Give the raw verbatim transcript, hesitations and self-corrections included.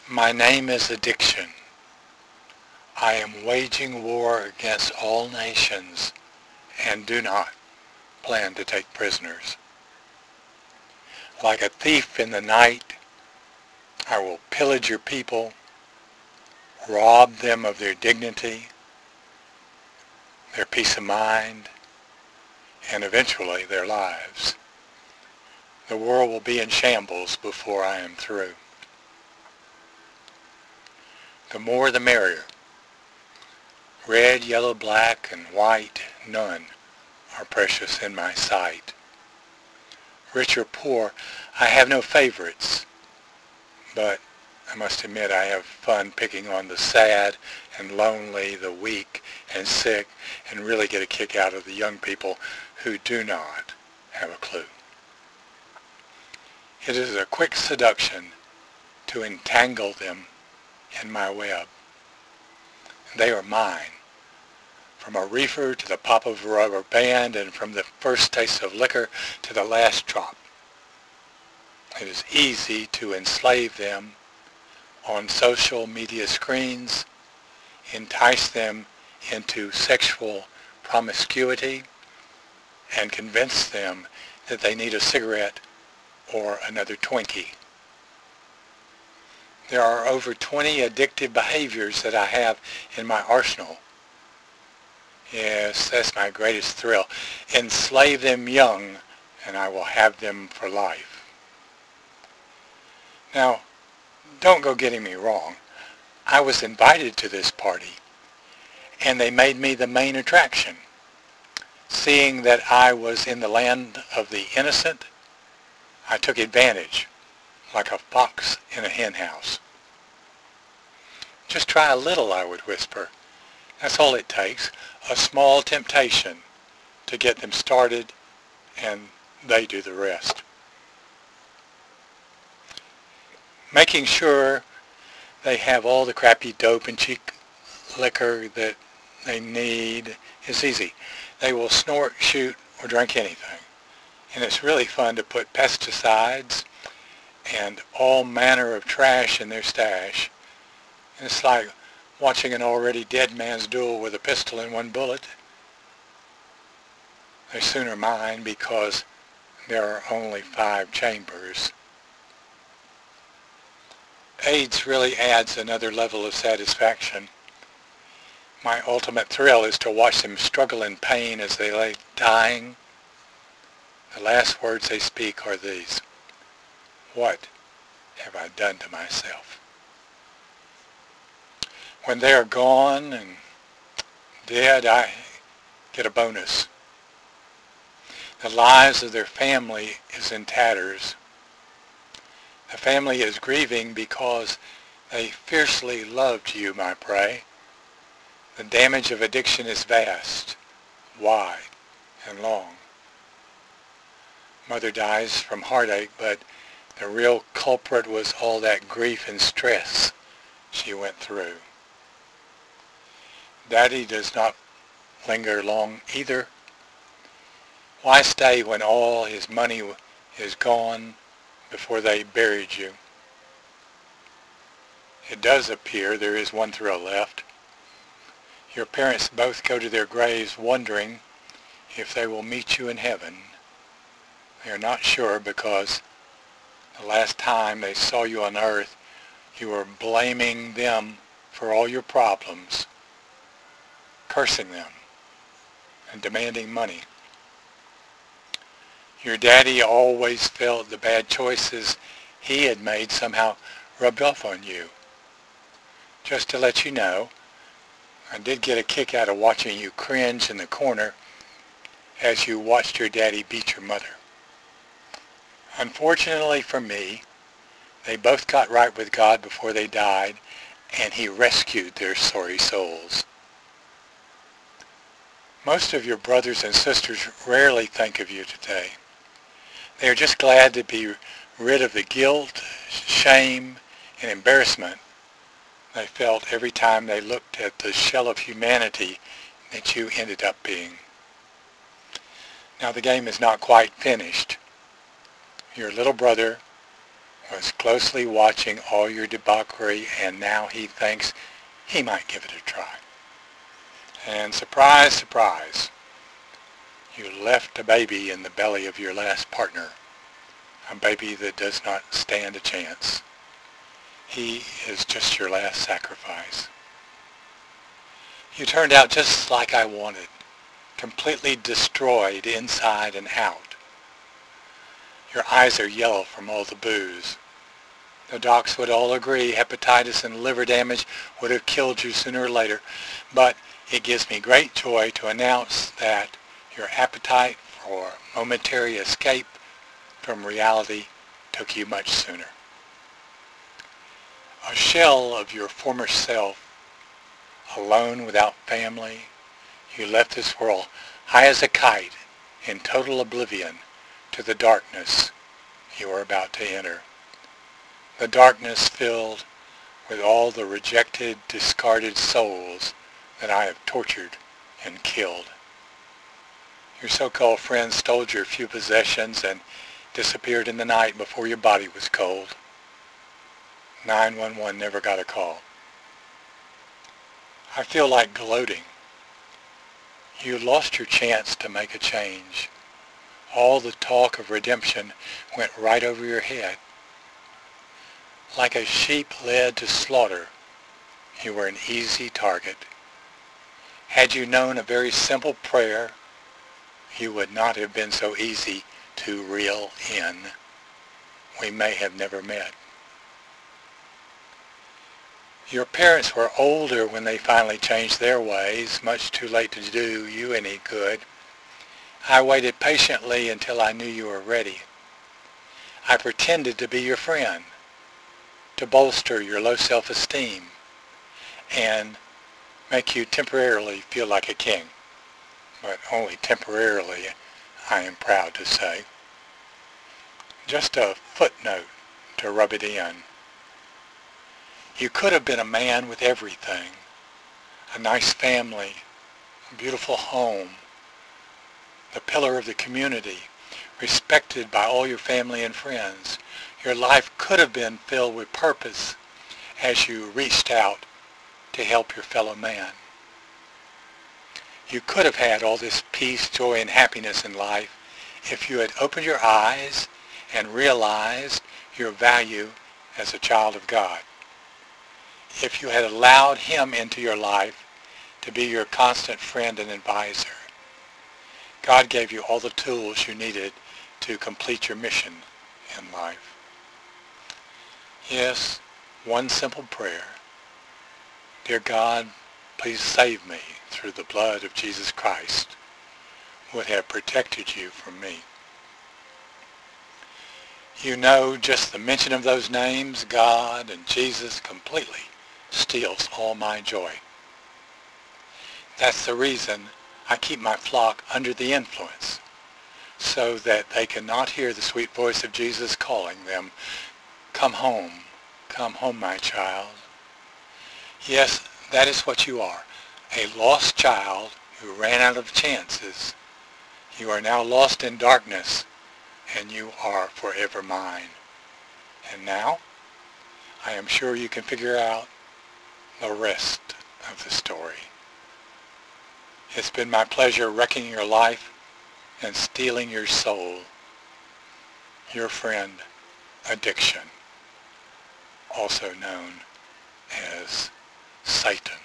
My name is addiction. I am waging war against all nations and do not plan to take prisoners. Like a thief in the night, I will pillage your people, rob them of their dignity, their peace of mind, and eventually their lives. The world will be in shambles before I am through. The more the merrier. Red, yellow, black, and white, none are precious in my sight. Rich or poor, I have no favorites, but I must admit I have fun picking on the sad and lonely, the weak and sick, and really get a kick out of the young people who do not have a clue. It is a quick seduction to entangle them in my web. They are mine, from a reefer to the pop of a rubber band, and from the first taste of liquor to the last drop. It is easy to enslave them on social media screens, entice them into sexual promiscuity, and convince them that they need a cigarette or another Twinkie. There are over twenty addictive behaviors that I have in my arsenal. Yes, that's my greatest thrill. Enslave them young, and I will have them for life. Now, don't go getting me wrong. I was invited to this party, and they made me the main attraction. Seeing that I was in the land of the innocent, I took advantage, like a fox in a hen house. Just try a little, I would whisper. That's all it takes, a small temptation to get them started, and they do the rest. Making sure they have all the crappy dope and cheap liquor that they need is easy. They will snort, shoot, or drink anything. And it's really fun to put pesticides and all manner of trash in their stash. And it's like watching an already dead man's duel with a pistol and one bullet. They're sooner mine because there are only five chambers. AIDS really adds another level of satisfaction. My ultimate thrill is to watch them struggle in pain as they lay dying. The last words they speak are these: "What have I done to myself?" When they are gone and dead, I get a bonus. The lives of their family is in tatters. The family is grieving because they fiercely loved you, my prey. The damage of addiction is vast, wide, and long. Mother dies from heartache, but the real culprit was all that grief and stress she went through. Daddy does not linger long either. Why stay when all his money is gone before they buried you? It does appear there is one thrill left. Your parents both go to their graves wondering if they will meet you in heaven. They are not sure because the last time they saw you on earth, you were blaming them for all your problems, cursing them, and demanding money. Your daddy always felt the bad choices he had made somehow rubbed off on you. Just to let you know, I did get a kick out of watching you cringe in the corner as you watched your daddy beat your mother. Unfortunately for me, they both got right with God before they died, and he rescued their sorry souls. Most of your brothers and sisters rarely think of you today. They are just glad to be rid of the guilt, shame, and embarrassment they felt every time they looked at the shell of humanity that you ended up being. Now the game is not quite finished. Your little brother was closely watching all your debauchery, and now he thinks he might give it a try. And surprise, surprise, you left a baby in the belly of your last partner, a baby that does not stand a chance. He is just your last sacrifice. You turned out just like I wanted, completely destroyed inside and out. Your eyes are yellow from all the booze. The docs would all agree hepatitis and liver damage would have killed you sooner or later, but it gives me great joy to announce that your appetite for momentary escape from reality took you much sooner. A shell of your former self, alone without family, you left this world high as a kite in total oblivion to the darkness you were about to enter. The darkness filled with all the rejected, discarded souls that I have tortured and killed. Your so-called friends stole your few possessions and disappeared in the night before your body was cold. nine one one never got a call. I feel like gloating. You lost your chance to make a change. All the talk of redemption went right over your head. Like a sheep led to slaughter, you were an easy target. Had you known a very simple prayer, you would not have been so easy to reel in. We may have never met. Your parents were older when they finally changed their ways, much too late to do you any good. I waited patiently until I knew you were ready. I pretended to be your friend, to bolster your low self-esteem, and make you temporarily feel like a king. But only temporarily, I am proud to say. Just a footnote to rub it in. You could have been a man with everything. A nice family, a beautiful home, the pillar of the community, respected by all your family and friends. Your life could have been filled with purpose as you reached out to help your fellow man. You could have had all this peace, joy, and happiness in life if you had opened your eyes and realized your value as a child of God. If you had allowed Him into your life to be your constant friend and advisor. God gave you all the tools you needed to complete your mission in life. Yes, one simple prayer. Dear God, please save me through the blood of Jesus Christ, would have protected you from me. You know, just the mention of those names, God and Jesus, completely steals all my joy. That's the reason I keep my flock under the influence, so that they cannot hear the sweet voice of Jesus calling them, "Come home, come home, my child." Yes, that is what you are, a lost child who ran out of chances. You are now lost in darkness, and you are forever mine. And now, I am sure you can figure out the rest of the story. It's been my pleasure wrecking your life and stealing your soul. Your friend, Addiction, also known as Satan.